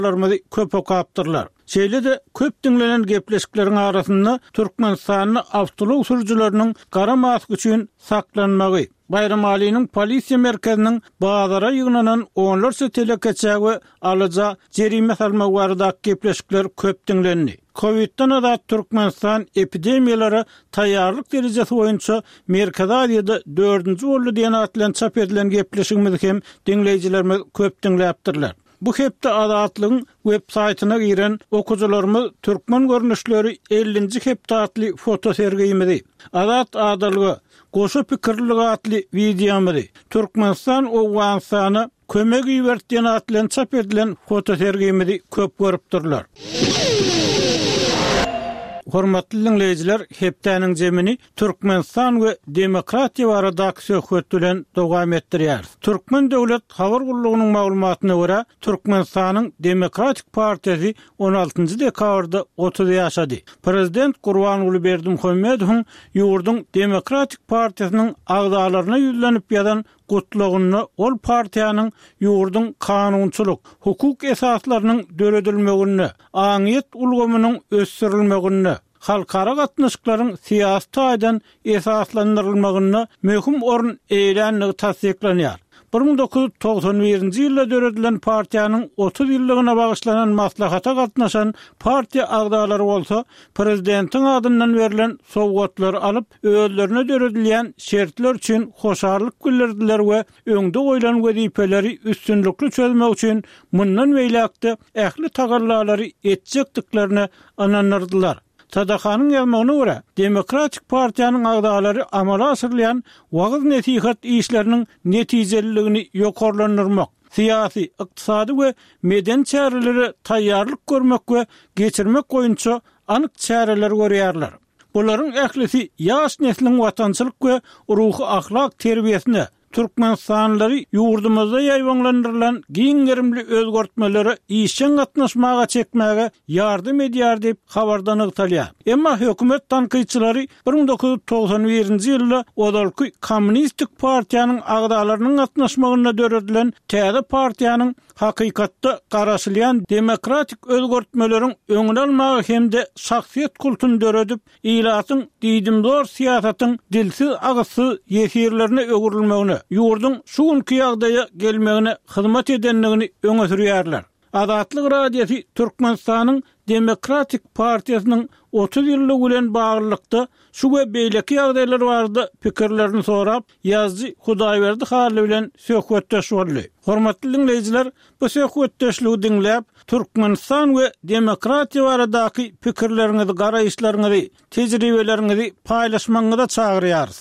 köp okaptırlar. Şeýle de köp dinlenen gepleşiklerin arasynda Türkmenistanyň awtolog sürüjileriniň gara mask üçin saklanmagy, Bayram Ali'nin polisiýa merkeziniň bazara ýygnanan onlarça telekeçägi alaja jerime salma barada gepleşikler köp dinlendi. Covid'dan da Türkmenistan epidemiýalary taýýarlyk derejesi boýunça Merkezi Aziýada 4-nji boldy diýen atlan çap edilen gepleşigimiz hem dinleýijilerimiz köp dinläpdirler. Bu hepde Adatlygyň web saýtyna giren okuwçylarymyz türkmen görnüşleri 50-nji hepde atly foto sergiyimizi, Adat adalygy, goşu pikirligi atly videomizi, Türkmenistan Owganystana kömek iýerdiýen atlan çap edilen foto sergiyimizi köp görüpdirler. Hormatly dinleýijiler, hepdäniň jemini Türkmenistan we demokratiýa baradaky söhbet bilen dowam etdirýär. Türkmen döwlet habar gullugynyň maglumatyna görä, Türkmenistanyň Demokratik Partiýasy 16-njy dekabrda 30 ýaşady. Prezident Gurbanuly Berdimuhammedowyň ýurduň Demokratik Partiýasynyň agdalaryna ýüzlenip ýadan gutlugyny ol partiýanyň ýurduň kanunçylyk, hukuk esaslarynyň döredilmegini, aňyt ulgamynyň ösdürilmegini, halkara gatnaşyklaryň siýasy taýdan esaslandyrylmagyny möhüm orun eýlänligi tasdiklanýar. 1991-nji ýylda döredilen partiýanyň 30 ýyllygyna bagyşlanan maslahata gatnaşan partiýa agdalary bolsa, prezidentiň adyndan berilen sowgatlary alyp, özlerine döredilýän şertler üçin hoşarlyk bildirdiler we öňde goýulan wezipeleri üstünlükli çözmek üçin mundan beýlekde ähli tagallalary etjekdiklerini ananyrdylar. Sadakanyň ýazmagyna görä, Demokratik Partiýanyň agdalary amala asyrlayan wagt netihat işleriniň netijeligini ýokarlandyrmak, siýasy, ykdysady we meden çäreleri taýýarlyk görmek we geçirmek goýunça anyk çäreler görýärler. Bolaryň ählisi ýaş nesliniň watançylyk we ruhy ahlak terbiýesine, Türkmenistanlary ýurdumyzda ýaýwanlandyrylan giňerimli özgörtmeleri işen gatnaşmaga çekmäge ýardym edýär diýip habardan ygtalýar. Emma hökümet tanqyçylary 1991-nji ýylda odalky Kommunistik Partiýanyň agdalarynyň gatnaşmagyna döredilen täze partiýanyň hakykatda garaşylýan demokratik özgörtmeleriň öňüne almagy hemde şahsiýet kultuny döredip, ilatyň diýdimdor siýasatyň dilsiz agysyz ýesirlerine öwürilmegine, ýurdun şu günkü ýagdaýa gelmegine hyzmat edenligini öňe sürýärler. Adatlyk radiosi Türkmenistanyň Demokratik Partiýasynyň 30 ýyllyk bilen baglykda şu we beýleki ýagdaýlar barada pikirlerini sorap, ýazgy Hudaýberdi Haly bilen söhbetdeş boldy. Hormatly dinleýijiler, bu söhbetdeşligi dinläp, Türkmenistan we demokratiýa baradaky pikirleriňizi, garaýşlaryňyzy, tejribelerinizi paýlaşmaňyza çagyrýarys.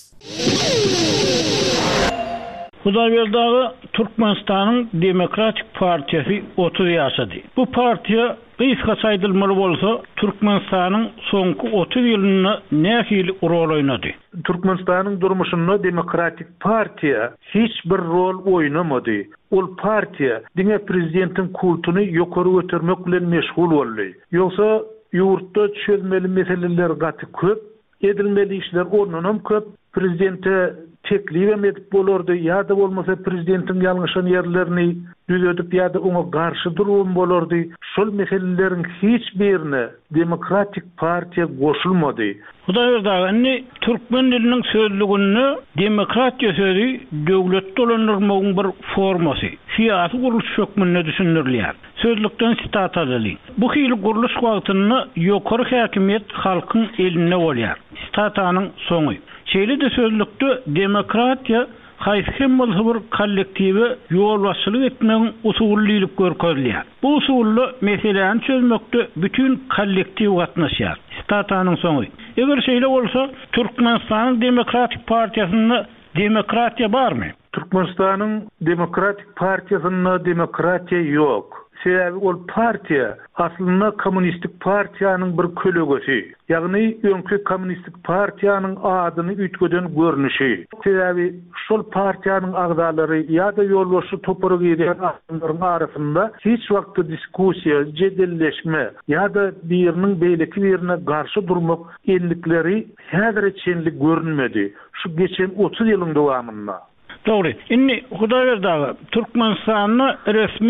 Hudaýberdagy Türkmenistanyň Demokratik Partiýasy 30 ýaşady. Bu partiýa gysga saýdylmaly bolsa, Türkmenistanyň soňky 30 ýylyny nähili rol oýnady. Türkmenistanyň durmuşynda Demokratik Partiýa hiç bir rol oýnamady. Ol partiýa diňe prezidentiň kultuny ýokary götürmek bilen meşgul boldy. Ýogsa ýurtda çözmeli meseleler gaty köp, edilmeli işler ornunam köp, prezidente teklif edip bolardy, ýa-da bolmasa prezidentiň ýalňyşan ýerlerini düzedip ýa-da oňa garşy durum bolardy. Şol meselelerin hiç birine Demokratik Partiýa goşulmady. Hudaýberdi türkmen diliniň sözlügini demokratiýa sözi döwlet dolandyrmagyň bir formasy, siýasy guruluş hökmünde düşündirilýär. Sözlükden sitat alyly. Bu hili guruluş wagtyny ýokary häkimiýet halkyň eline bolýar. Sitanyň soňy. Şeýle de sözlükde demokratiýa haýsym bolsa bir kollektiwi ýol başçylyk etmegiň usullylyk görkezilýär. Bu usully meseleni çözmekde bütün kollektiw gatnaşýar. Sitanyň soňy. Eger şeýle bolsa, Türkmenistanyň Demokratik Partiýasyna demokratiýa barmy? Türkmenistanyň Demokratik Partiýasyna demokratiýa ýok. Sebäbi ol partiýa aslynda Kommunistik Partiýanyň bir kölegesi. Ýagny öňkü Kommunistik Partiýanyň adyny ütgeden görnüşi. Sebäbi şol partiýanyň agdalary ýa-da ýolbaşy toparak eden adamlaryň arasynda hiç wagtda diskussiýa, jedelleşme ýa-da biriniň beýleki birine garşy durmak enlikleri häzir çenlik görünmedi. Şu geçen 30 ýylyň dowamında. Doğru. Inni Hudaýberdi Türkmenistanyň resmi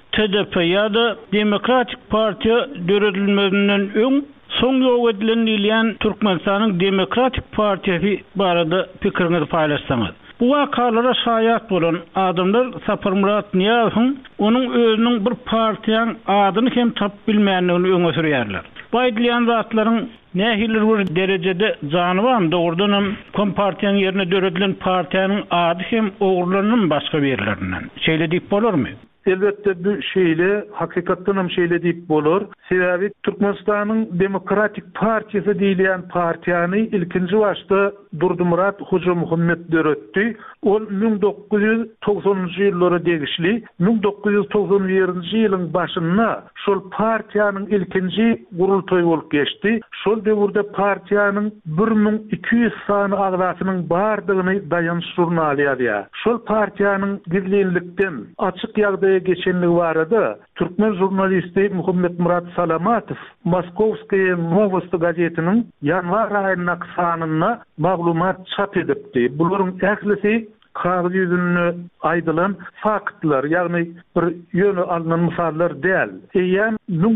TDP ýa-da Demokratik Partiýa döredilmesinden öň soň ýol edilen ýylyan Türkmenistanyň Demokratik Partiýasy barada pikiriňizi paýlaşsaňyz. Bu wakalara şaýat bolan adamlar Sapar Murat Niýazowyň onuň özüniň bir partiýanyň adyny hem tap bilmänligini öňe sürýärler. Baýdylýan zatlaryň nähiller bir derejede janyban dogrudan kompartiýanyň ýerine döredilen partiýanyň ady hem ogurlarynyň başga berlerinden. Şeýle diýip bolarmy? Elbette bu şeýle hakykatdan hem şeýle diýip bolar. Sebäbi Türkmenistanyň Demokratik Partiýasy diýilen partiýany ilkinji başda Durdymurat Hoja Muhammed döretdi. Ol 1990-njy ýyllara degişli 1991-nji ýylyň başynda şol partiýanyň ilkinji gurultoýy bolup geçdi. Şol döwürde partiýanyň 1200 sany agdasynyň bardygyny daýan jurnal ýazýar. Şol partiýanyň gizlenlikden açyk ýagdaýa geçenligi barada Türkmen jurnalisti Muhammed Murat Salamatow Moskovskaya Novosti gazetiniň ýanwar aýynyň sanyna maglumat çap edipdi. Bularyň ählisi kağıt yüzünü aydılan faktlar, yani bir yönü alınan misallar değil. Eýen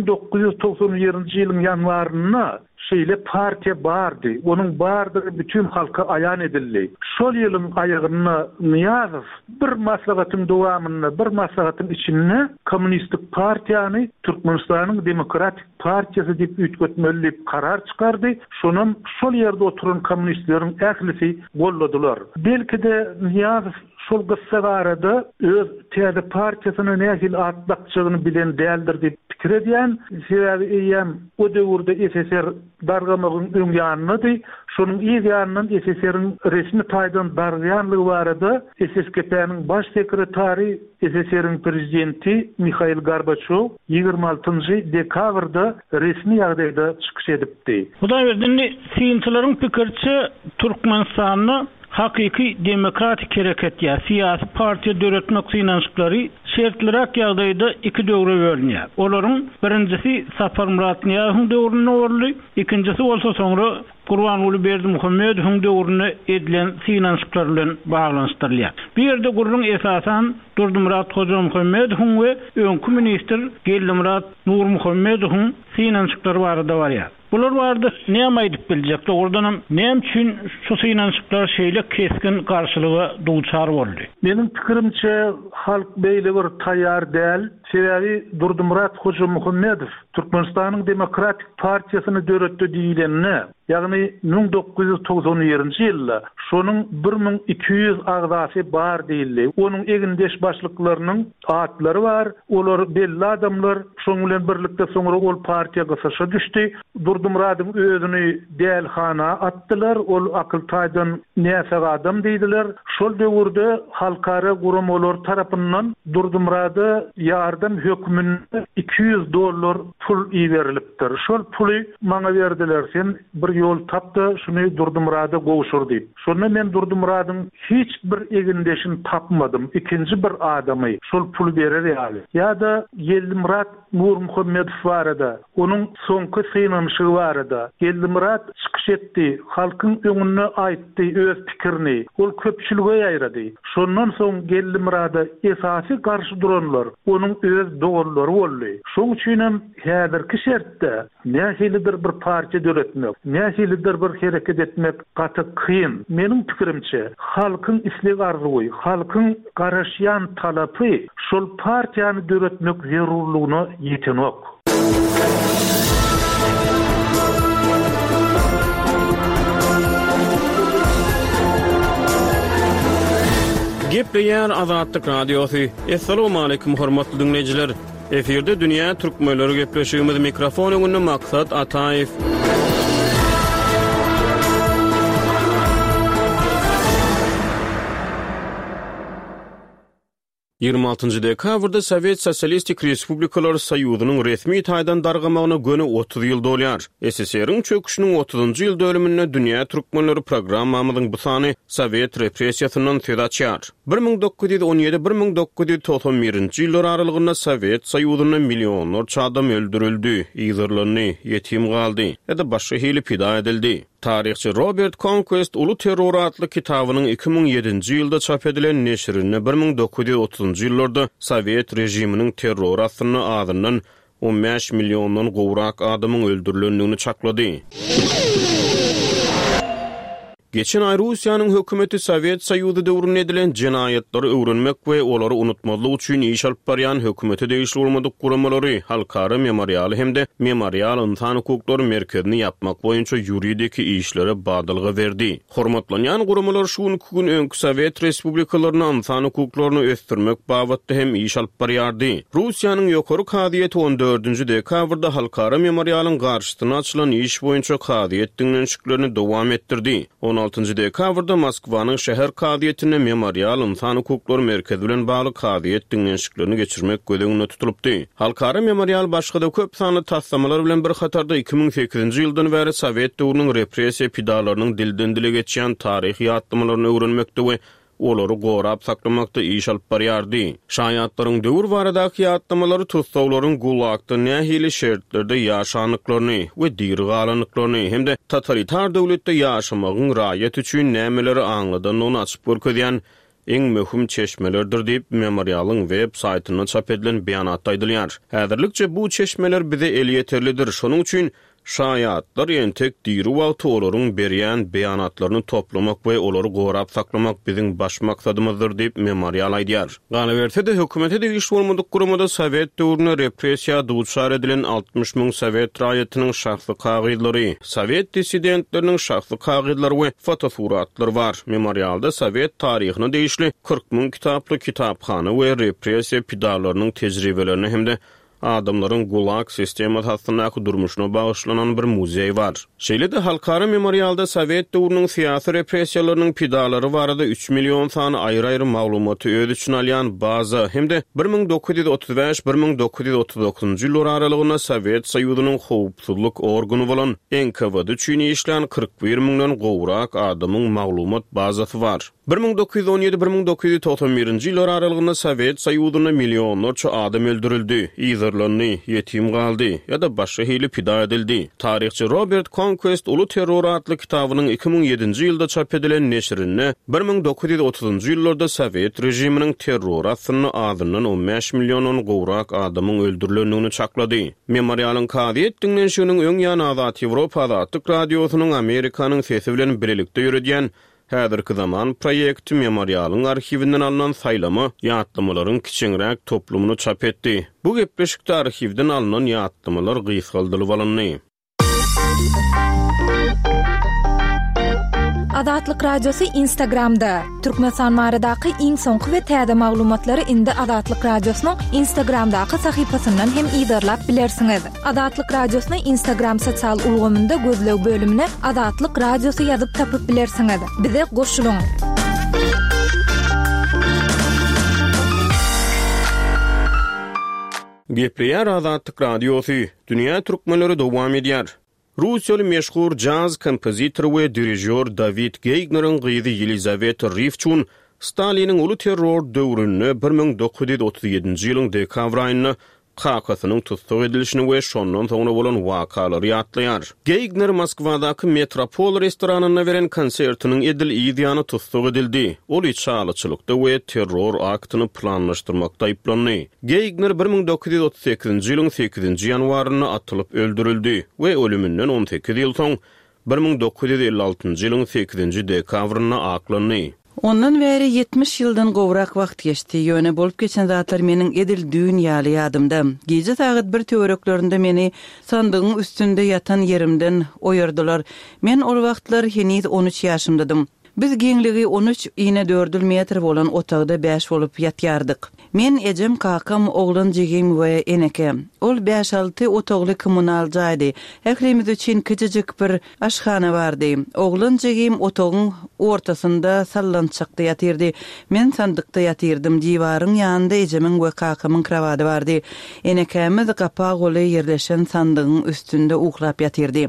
1997-nji ýylyň ýanwaryna şeýle partiýa bardy. Onuň bardygy bütün halka aýan edildi. Şol ýylyň aýagyna Niýazow bir maslahatyň dowamyny, bir maslahatyň içinde Kommunistik partiýany Türkmenistanyň Demokratik Partiýasy diýip üýtgetmeli karar çykardy. Şonun şol ýerde oturan kommunistleriň ählisi golladylar. Belki-de Niýazow şol gıssa barada öz täze partiýasyny nähil atdakçygyny bilen däldir diýip pikir edýän. Sebäbi eýem o döwürde SSR dargamagyň öň ýanyny, şonuň iň ýanynyň SSR-iň resmi taýdan dargyanlygy barada SSKP-niň baş sekretary, SSR-iň prezidenti Mikhail Gorbaçow 26-njy dekabrda resmi ýagdaýda çykyş edipdi. Hudaý berdi, synçylaryň pikirçi Türkmenistanyň hakiki demokratik hereket ya siyasi partiýa döretmek synançlary şertlirak ýagdaýda iki döwre bölünýär. Olaryň birincisi Sapar Murat Niýazowyň döwrüne orly, ikincisi bolsa soňra Gurbanuly Berdimuhammedowyň döwrüne edilen synançlar bilen baglanyşdyrylýar. Bir ýerde gurrun esasan Durdymurat Hoja Muhammedowyň we öňkü minister Geldimurat Nurmuhammedowyň synançlary barada barýar. Bular barada näme aýdyp biljek? Dogrudan näme üçin şu synançlar şeýle keskin garşylyga duçar boldy? Meniň pikirimçe halk beýle bir taýýar däl. Sebäbi Durdymurat Hoja Muhammedow Türkmenistanyň Demokratik Partiýasyny döretdi diýilenne, ýagny 1997-nji ýylda şonuň 1200 agdasy bar diýildi. Onuň egindeş başlyklarynyň atlary bar. Olar belli adamlar, şoň bilen birlikde soňra ol partiýa gysaşa düşdi. Durdymurat'yň özüni dälhana atdylar. Ol akyl taýdan näse adam diýdiler. Şol döwürde halkara guramalar tarapyndan Durdymurat'a ýardam hökmüne $200 pul berilipdir. Şol puly maňa berdiler. Sen bir ýol tapdy, şuny Durdymurat'a gowşur diýip. Şonu men Durdymurat'yň hiç bir egindeşini tapmadım. İkinci bir adamy şol pul berer ýaly. Ýa-da Geldimurat Nurmuhammedow barada, onuň soňky synançy barada Geldimurat çykyş etdi, halkyň öňüne aýtdy öz pikirini. Ol köpçülüge ýaýrady. Şondan soň Geldimurat'a esasy garşy duranlar onuň öz dogurlary boldy. Şoň üçin hem häzirki şertde nähilidir bir partiýa döretmek, nähilidir bir hereket etmek gaty kyn. Meniň pikirimçe halkyň isleg arzuwy, halkyň garaşýan talapy şol partiýany döretmek zerurlygyna ýetenok. Gepleýär Azatlyk Radiosy. Assalamu alaykum hormatly dinleýijiler. Eferde dünýä türkmenleri gepleşigimiz mikrofon öňünde Maksat Ataýew. 26-njy dekabrda Sowet Sosialistik Respublikalar Soýuzynyň resmi taýdan dargamagyna göni 30 ýyl dolýar. SSR-iň çöküşiniň 30-njy ýyl döwrümine dünýä türkmenleri programmamyzyň bu sany Sowet repressiýasyndan söz açýar. 1917-1991 ýyllar aralygynda Sowet Soýuzyna millionlarça adam öldürildi, ýygyrlandy, ýetim galdy, ýa-da başga hili pida edildi. Tarihçi Robert Conquest Ulu Terror adlı kitabynyň 2007-nji ýylda çap edilen neşrini 1930-njy ýyllarda Sowet rejiminiň terror adynyň 15 milyondan gowrak adamyň öldürilendigini çaklady. Geçen ay Russiýanyň hökümeti Sowet Soýuzy döwründe edilen jenaýatlary öwrenmek we olary unutmalyk üçin iş alyp barýan hökümeti degişli bolmadyk guramalary halkara memorialy hemde memorial insan hukuklary merkezini ýapmak boýunça ýuridik işlere badalga berdi. Hormatlanýan guramalar şu gün öňkü Sowet respublikalaryna insan hukuklaryny ösdürmek babatda hem iş alyp barýardy. Russiýanyň ýokary kadiýeti 14-nji dekabrda halkara memorialyň garşysyna açylan iş boýunça kadiýet dinlenşiklerini dowam etdirdi. 16-njy dekabrda Moskwanyň şäher kadiýetine memorial insan hukuklary merkezi bilen bagly kadiýet dinlenşiklerini geçirmek gödegine tutulypdy. Halkara memorial başga-da köp sanly taslamalar bilen bir hatarda 2008-nji ýyldan bäri Sowet döwrüniň repressiýa pidalarynyň dilden dile geçýän taryh ýatdymalaryny öwrenmekde we olary gorap saklamakda iş alyp barýardy. Şaýatlaryň döwür baradaky ýatdymалary tutsawlaryň gulakda nähili şertlerde ýaşanyklaryny we diri galanyklaryny hemde totalitar döwletde ýaşamagyň raýat üçin nämeleri aňladan onu açyp görkezýän eň möhüm çeşmelerdir diýip memorialyň web saýtyna çap edilen beýanatda aýdylýar. Häzirlikçe bu çeşmeler bize el ýeterlidir. Şonuň üçin şaýatlar entek diri wagty olaryň berýän beýanatlaryny toplamak we olary gorap saklamak biziň baş maksadymyzdyr diýip memorial aýdýar. Galabertede hökümete de iş bolmadyk gurumada Sowet döwrüne repressiýa duçar edilen 60 000 Sowet raýatynyň şahsy kagydlary, Sowet dissidentleriniň şahsy kagydlary we fotosuratlary bar. Memorialda Sowet taryhyny değişli 40 000 kitaply kitapxana we repressiýa pidalarynyň tejribelerini hemde adamların gulag sistemasyna durmuşuna bağışlanan bir muzey var. Şeýle-de halkara memorialda Sowet döwrüniň syýasy repressiýalarynyň pidalary barada 3 milyon sany aýry-aýry maglumaty öz üçin alýan baza hemde 1935-1939-njy ýyllar aralygynda Sowet Soýuzynyň howpsuzlyk organy bolan NKVD üçin işlän 41 000dan gowrak adamyň maglumat bazasy var. 1917-1991-nji ýyllar aralygynda Sowet Soýuzyna millionlarça adam öldürildi, ýygyrlandy, ýetim galdy ýa-da başga hili pida edildi. Tarihçi Robert Conquest Ulu Terror adlı kitabynyň 2007-nji ýylda çap edilen neşrini 1930-njy ýyllarda Sowet rejiminiň terror adynyň 15 milyon gowrak adamyň öldürilendigini çaklady. Memorialyň kadiýet dinlenşiginiň öň ýany Azat Ýewropa Azatlyk radiosynyň Amerikanyň sesi bilen birlikde ýürüdýän häzirki zaman proýekti memorialyň arhiwinden alynan saýlama ýatdymalaryň kiçiňräk toplumyny çap etdi. Bu gepleşikde arhiwden alynan ýatdymalar gysgaldylyp alındy. Azatlyk radiosu Instagramda. Türkmenistan baradaky iň soňky we täze maglumatlary indi Azatlyk radiosynyň Instagramdaky sahypasyndan hem ýygyrlap bilersiňiz. Azatlyk radiosyny Instagram sosial ulgamynda gözleg bölümine Azatlyk radiosu ýazyp tapyp bilersiňiz. Bize goşulyň. Gepleýär Azatlyk radiosu. Dünýä türkmenleri dowam edýär. Rusiýaly meşhur jazz kompozitor we dirijor David Geigner'in gyzy Yelizaveta Rivchun Stalinin ulu terror döwrüne 1937-nji ýylyň dekabr aýyna Kakasynyň tutsak edilişini we şondan soňra bolan wakalary ýatlaýar. Geigner Moskwadaky Metropol restoranyna beren konsertiniň edil ýygyny tutsak edildi. Ol içalyçylykda we terror aktyny planlaşdyrmakda aýplandy. Geigner 1938-nji ýylyň 8-nji ýanwaryna atylyp öldürildi we ölümünden 18 ýyl soň 1956-njy ýylyň 8-nji dekabrynda aklandy. Ondan beri 70 ýyldan gowrak wagt geçdi. Ýöne bolup geçen zatlar meniň edil dünýäli ýadymda. Gece saat 1 töwereklerinde meni sandygyň üstünde yatan yerimden oýardylar. Men ol wagtlar henüz 13 ýaşymdydym. Biz gengligi 13 ine 4 metr bolan otagda 5 bolup ýatýardyk. Men ejem kakam, oglan jegim we eneke. Ol 5-6 otagly kommunal jaýdy. Ählimiz üçin kiçijik bir aşhana bardy. Oglan jegim otagyň ortasynda sallançakda ýatyrdy. Men sandykda ýatyrdym. Diýwaryň ýanynda ejemiň we kakamyň krawady bardy. Enekemiz gapa goly ýerleşen sandygyň üstünde uklap ýatyrdy.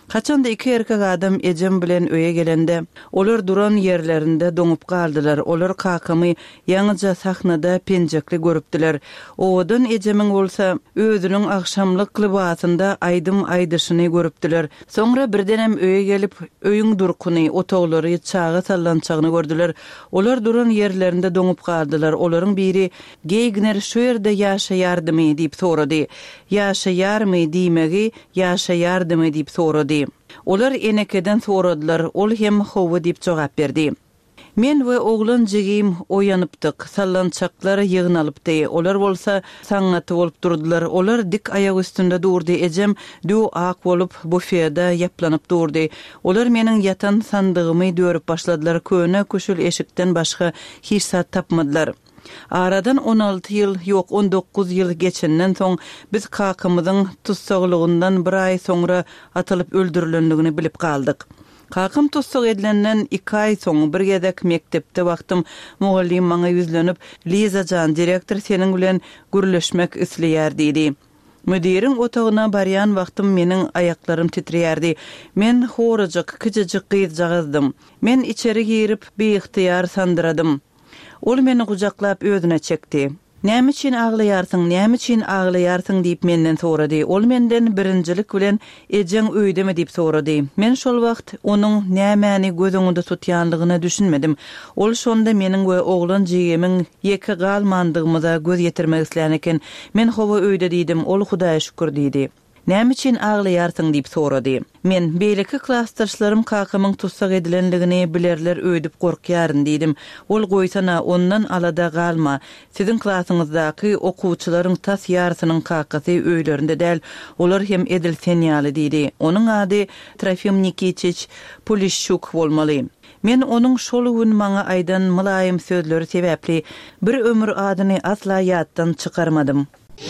Kaçanda iki erkek adam ejem bilen öye gelende, olar duran yerlerinde doňup kaldylar. Olar kakamy ýaňyja sahnada penjekli görüpdiler. Owadan ejemiň bolsa özüniň akşamlyk libasynda aýdym aýdyşyny görüpdiler. Soňra birdenem öye gelip öýüň durkuny, otoglary çağa sallançagyny gördüler. Olar duran yerlerinde doňup kaldylar. Olaryň biri "Geýgner şu ýerde ýaşaýardymy?" diýip sorady. "Ýaşaýarmy?" diýmegi "Ýaşaýardymy?" diýip sorady. Olar enekeden soradylar. Ol hem "Howa" diýip jogap berdi. Men we oglan jigim oýanypdyk. Sallançaklar ýygnalypdy. Olar bolsa saňaty bolup durdular. Olar dik aýak üstünde durdy. Ejem du ak bolup bufeda ýaplanyp durdy. Olar meniň ýatan sandygymy dörüp başladylar. Köne köşül eşikden başga hiç sat tapmadylar. Aradan 16 ýyl, ýok 19 ýyl geçenden soň biz kakymyzyň tutsaglygyňdan bir aý soňra atylyp öldürilendigini bilip kaldyk. Kakym tutsag edilenden 2 aý soň bir gedek mektepde wagtym mugallim maňa ýüzlenip "Lizajan, direktor seniň bilen gürleşmek isleýär" diýdi. Müdiriň otagyna barýan wagtym meniň ayaklarym titrýärdi. Men horajyk, küçüjik gyz jagazdym. Men içeri girip beýihtiyar sandyradym. Ol meni gujaklap özüne çekdi. "Näme üçin aglaýarsyň, näme üçin aglaýarsyň?" diýip menden sorady. Ol menden birinjilik bilen "Ejeň öýdemi?" diýip sorady. Men şol wagt onuň nämäni gözüňde tutýanlygyna düşünmedim. Ol şonda meniň we oglan jigimiň ýeke galmandygymyza göz ýetirmek isleýän eken. Men "Howa öýde" diýdim. Ol "Hudaýa şükür" diýdi. "Näme üçin aglaýarsyň?" diýip sorady. Men "Beýleki klassdaşlarym kakymyň tutsak edilenligini bilerler öýdüp gorkýaryn" diýdim. Ol "Goýsana, ondan alada galma. Siziň klasyňyzdaky okuwçylaryň tas ýarsynyň kakasy öýlerinde däl. Olar hem edilsen ýaly" diýdi. Onuň ady Trofim Nikiçiç Polishchuk bolmaly. Men onuň şol gün maňa aýdan mylaýym sözleri sebäpli bir ömür adyny asla ýatdan çykarmadym.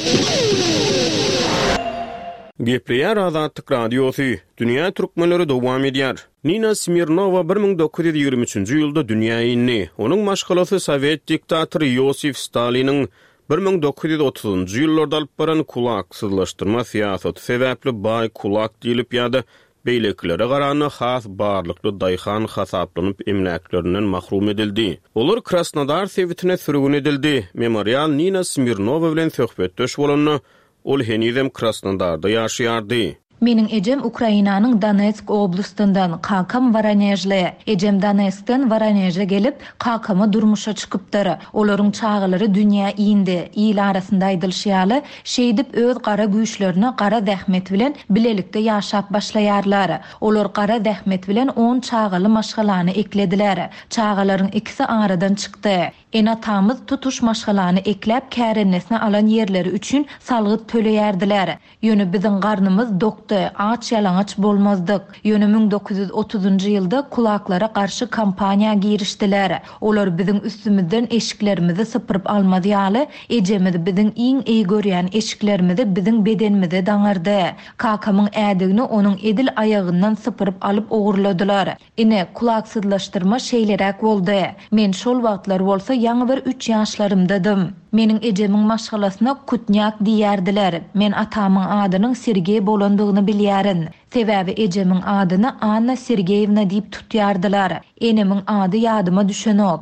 Gepleýär Azatlyk Radiosu. Dünýä türkmenleri dowam edýär. Nina Smirnova 1923-nji ýylda dünýäge indi. Onuň maşgalasy Sowet diktatory Yosif Staliniň 1930-njy ýyllarda alyp baran kulaksyzlaşdyrma siýasaty sebäpli baý kulak diýilip ýa-da beýleklere garany has barlykly daýhan hasaplanıp emläklerinden mahrum edildi. Olar Krasnodar sewitine sürgün edildi. Memorial Nina Smirnova bilen söhbetdeş bolany ol henizem Krasnodarda ýaşaýardy. Meniň ejem Ukrainanyň Donetsk oblastyndan kakam Voronezhle. Ejem Donetskden Voronezhe gelip kakamy durmuşa çykypdyr. Olaryň çağılary dünýä indi. Ýyl arasynda aýdylşýaly şeýdip öz gara güýçlerini gara zähmet bilen bilelikde ýaşap başlaýarlar. Olar gara zähmet bilen 10 çağıly maşgalany eklediler. Çağılaryň ikisi aradan çykdy. Enatamyz tutuş maşgalany eklep kärennesine alan yerleri üçin salgyt töleýärdiler. Ýöne biziň garnymyz dokdy, aç ýalaňaç bolmazdyk. Ýöne 1930-njy ýylda kulaklara garşy kampaniýa girişdiler. Olar biziň üstümizden eşiklerimizi sypyryp almadyýaly, ejemiz biziň iň eý görýän eşiklerimizi biziň bedenimize daňardy. Kakamyň ädigini onuň edil ayagyndan sypyryp alyp ogurladylar. Ine kulaksyzlaşdyrma şeýlerek boldy. Men şol wagtlar bolsa ýaňy bir 3 ýaşlarymdadym. Meniň ejemiň maşgalasyna Kutnyak diýerdiler. Men atamyň adynyň Sergey bolandygyny bilýärin. Sebäbi ejemiň adyny Anna Sergeyevna diýip tutýardylar. Enemiň ady ýadyma düşenok.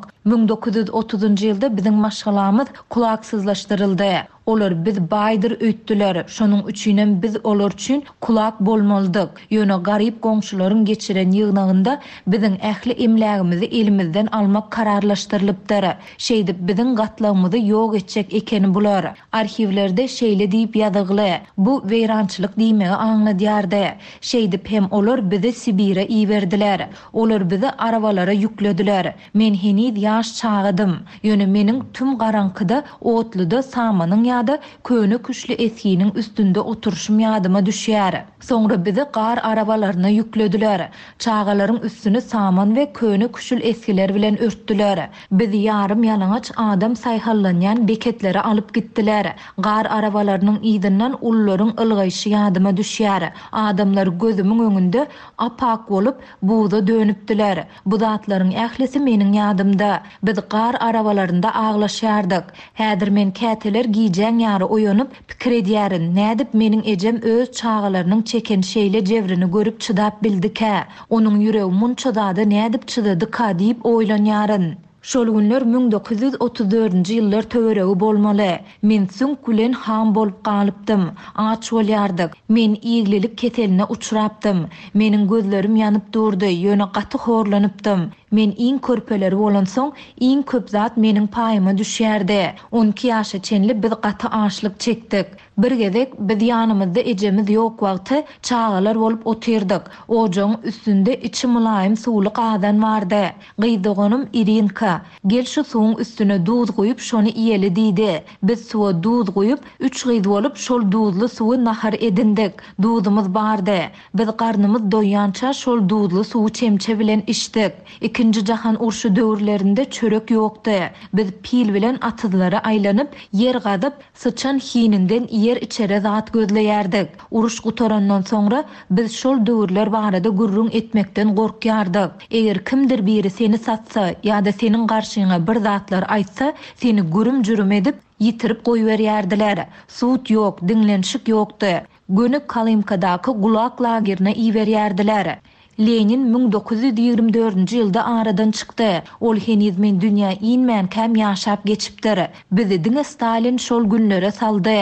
1930-njy ýylda biziň maşgalamyz kulaksyzlaşdyryldy. Olar biz baýdyr öýtdiler. Şonuň üçin biz olar üçin kulak bolmalydyk. Ýöne garyp goňşularyň geçiren ýygnagynda biziň ähli emlägimizi elimizden almak kararlaşdyrylypdyr. Şeýdip biziň gatlagymyzy ýok etjek ekeni bular. Arhivlerde şeýle diýip ýazygly. Bu weýrançylyk diýmegi aňladýardy. Şeýdip hem olar bizi Sibirä iýerdiler. Olar bizi arabalara yüklediler. Men heniz ýaş çağıdym. Ýöne meniň tüm garankyda otluda samanyň ýa-da köne küçli eskiýiniň üstünde oturuşum ýadyma düşýär. Soňra bizi gar arabalaryna yüklediler. Çağalaryň üstüne saman we köne küçül eskiler bilen örtdiler. Bizi ýarym ýalaňaç adam saýhallanýan beketlere alyp gitdiler. Gar arabalarynyň ýygynyň ullaryň ylgaýşy ýadyma düşýär. Adamlar Olar gözümün öňünde apak bolup buğda dönüpdiler. Bu zatlaryň ählisi meniň ýadymda. Biz gar arabalarynda aglaşýardyk. Häzir men käteler giýjäň ýary oýanyp pikir edýärin. Nädip meniň ejem öz çağalarynyň çeken şeýle jewrini görüp çydap bildik-ä. Onuň ýüregi munça zada nädip çydadyk-a diýip oýlanýaryn. Şol günler 1934-nji ýyllar töweregi bolmaly. Men süň gülen ham bolup galypdym. Aç bolýardyk. Men iýiglilik keteline uçurapdym. Meniň gözlerim ýanyp durdy. Ýöne gaty horlanypdym. Men iň körpeleri bolan soň iň köp zat meniň paýyma düşýärdi. 12 ýaşa çenli biz gaty açlyk çekdik. Bir gezek biz ýanymyzda ejemiz ýok wagty çağalar bolup otyrdyk. Ojaň üstünde içi mulaýym suwly gazan bardy. Gyýdyganym Irinka. Gel şu suwuň üstüne duz goýup şonu iýeli diýdi. Biz suwa duz goýup 3 gyýdy bolup şol duzly suwy nahar edindik. Duzumyz bardy. Biz garnymyz doýança şol duzly suwy çemçe bilen içdik. İkinci jahan urşu döwürlerinde çörek ýokdy. Biz pil bilen atyzlara aýlanyp yer gadyp sıçan hininden yer içere zat gözleýärdik. Uruş gutarandan soňra biz şol döwürler barada gurrun etmekden gorkýardyk. Eger kimdir biri seni satsa ýa-da seniň garşyňa bir zatlar aýtsa, seni gürüm jürüm edip ýitirip goýberýärdiler. Suut ýok, diňlenşik ýokdy. Gönüp Kalimkadaky gulak lagerine iýberýärdiler. Lenin 1924-nji ýylda aradan çykdy. Ol heniz men dünýä inmän käm ýaşap geçipdir. Bizi diňe Stalin şol günlere saldy.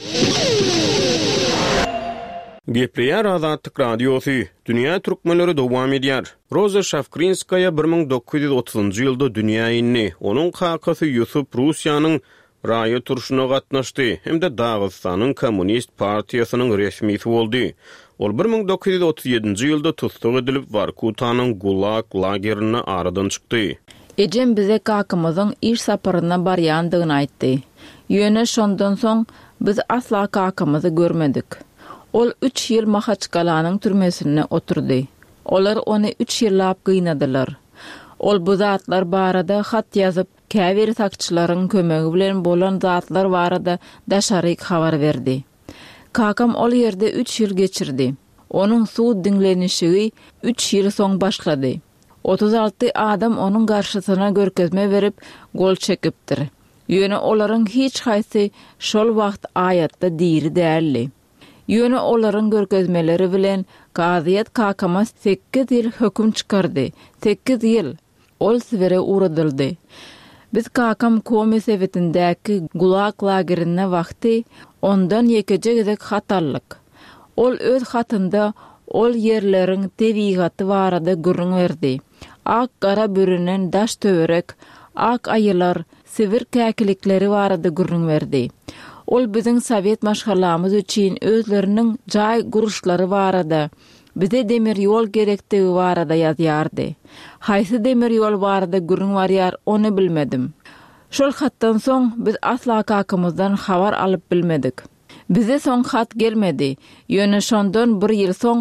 Gepleýär Azatlyk Radiosu. Dünýä türkmenleri dowam edýär. Roza Şafkrinskaya 1930-njy ýylda dünýä inni. Onuň kakasy Yusuf Russiýanyň raýa turşuna gatnaşdy. Hemde Dagystanyň Kommunist partiýasynyň resmisi boldy. Ol 1937-nji ýylda tutsak edilip Vorkutanyň Gulag lagerine aradan çykdy. Ejem bize kakymyzyň iş saparyna barýandygyny aýtdy. Ýöne şondan soň biz asla kakymyzy görmedik. Ol 3 ýyl Mahaçkalanyň türmesine oturdy. Olar ony 3 ýyllap gynnadylar. Ol bu zatlar barada hat ýazyp, käbir sakçylaryň kömegi bilen bolan zatlar barada daşaryk habar berdi. Kakam ol ýerde 3 ýyl geçirdi. Onuň suw diňlenişigi 3 ýyl soň başlady. 36 adam onuň garşysyna görkezme berip gol çekipdir. Ýöne olaryň hiç haýsy şol wagt aýatda diýri däldi. Ýöne olaryň görkezmeleri bilen gaziýet kakama 8 ýyl höküm çykardy. 8 ýyl ol sibere uradyldy. Biz kakam Komi Sowetindäki Gulag lagerine wagty ondan ýekece gezek hat aldyk. Ol öz hatynda ol ýerleriň tebigaty barada gürrüň berdi. Ak gara bürünen daş töwerek, ak aýylar, sivir käkilikleri barada gürrüň berdi. Ol biziň Sowet maşgalamyz üçin özleriniň jaý guruşlary barada, bize demir ýol gerektigi barada ýazýardy. Haýsy demir ýol barada gürrüň barýar, ony bilmedim. Şol hatdan soň biz asla kakymyzdan habar alyp bilmedik. Bize soň hat gelmedi. Ýöne şondan bir ýyl soň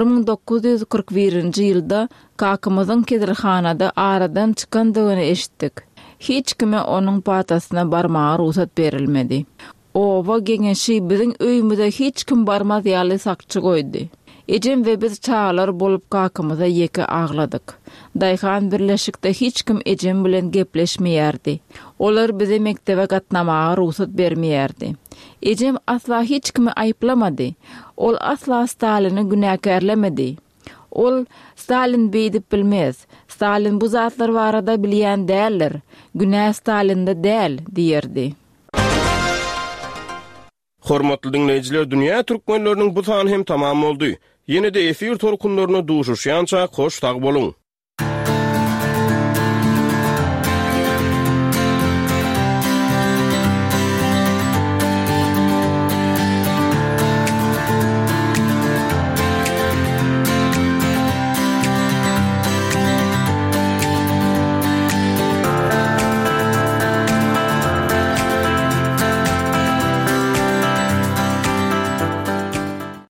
1941-nji ýylda kakymyzyň kedirhanada aradan çykandygyny eşitdik. Hiç kime onuň patasyna barmagy ruhsat berilmedi. Owa geňeşi biziň öýümizde hiç kim barmaz ýaly sakçy goýdy. Ejem we biz çağalar bolup kakymyza ýeke agladyk. Daýhan birleşikde hiç kim ejem bilen gepleşmeýärdi. Olar bize mektebe gatnamaga ruhsat bermeýärdi. Ejem asla hiç kimi aýplamady. Ol asla Stalini günäkärlemedi. Ol Stalin beýdip bilmez. Stalin bu zatlar barada bilýän däldir. Günä Stalinde däl diýerdi. Hormatly dinleyijiler, dünýä türkmenleriniň bu sany hem tamam boldy. Ýene-de efir torkunlaryna duşuşýança hoş tag bolun.